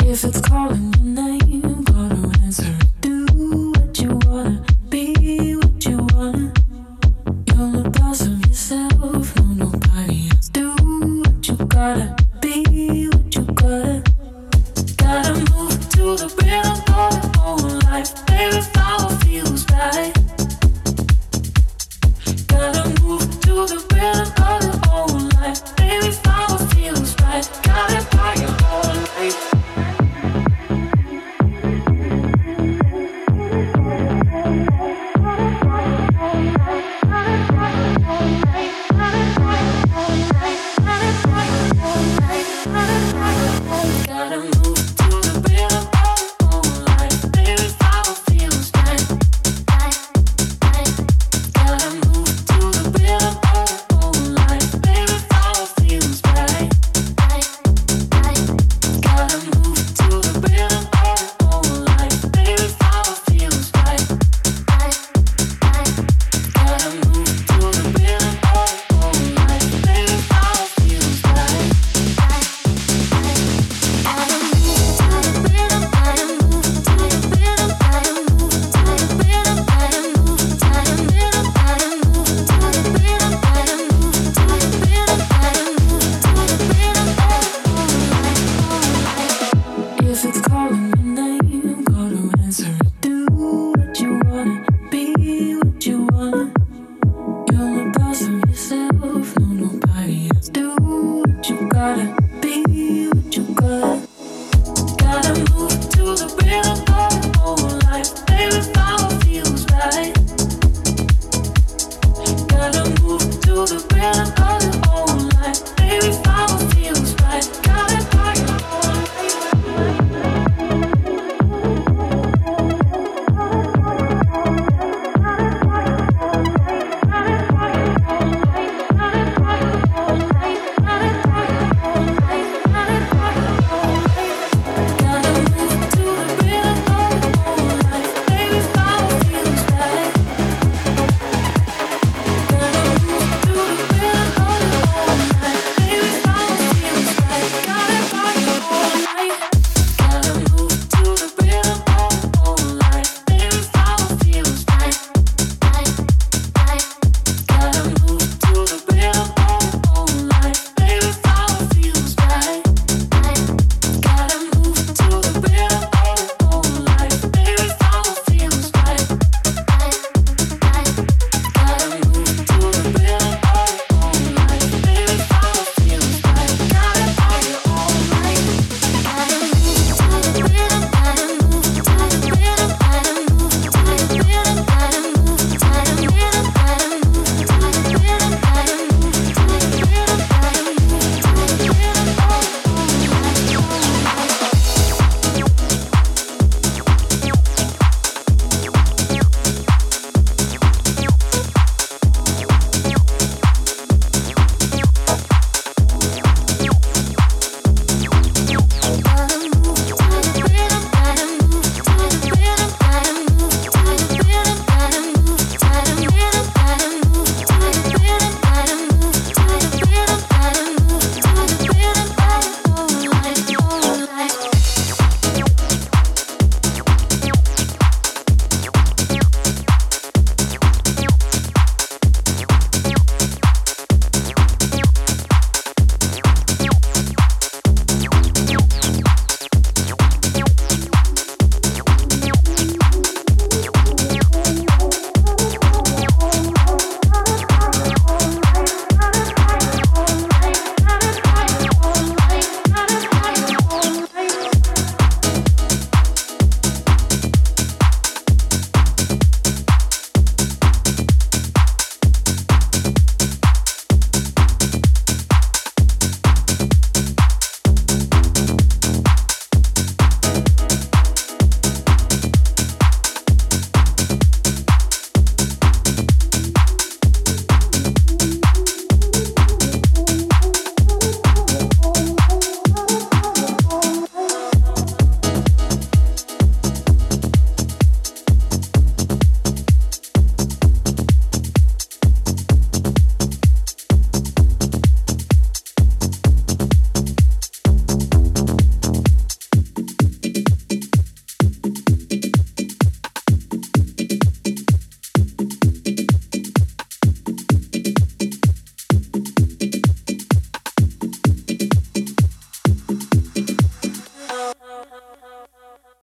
If it's calling your name, gotta answer it. Do what you wanna, be what you wanna. You're the boss of yourself, no nobody else. Do what you gotta, be what you gotta. Gotta move to the rhythm of your own life, baby. Follow feels right. Gotta move to the rhythm of your own life, baby. Follow feels right. Got it by your whole life. Gotta move.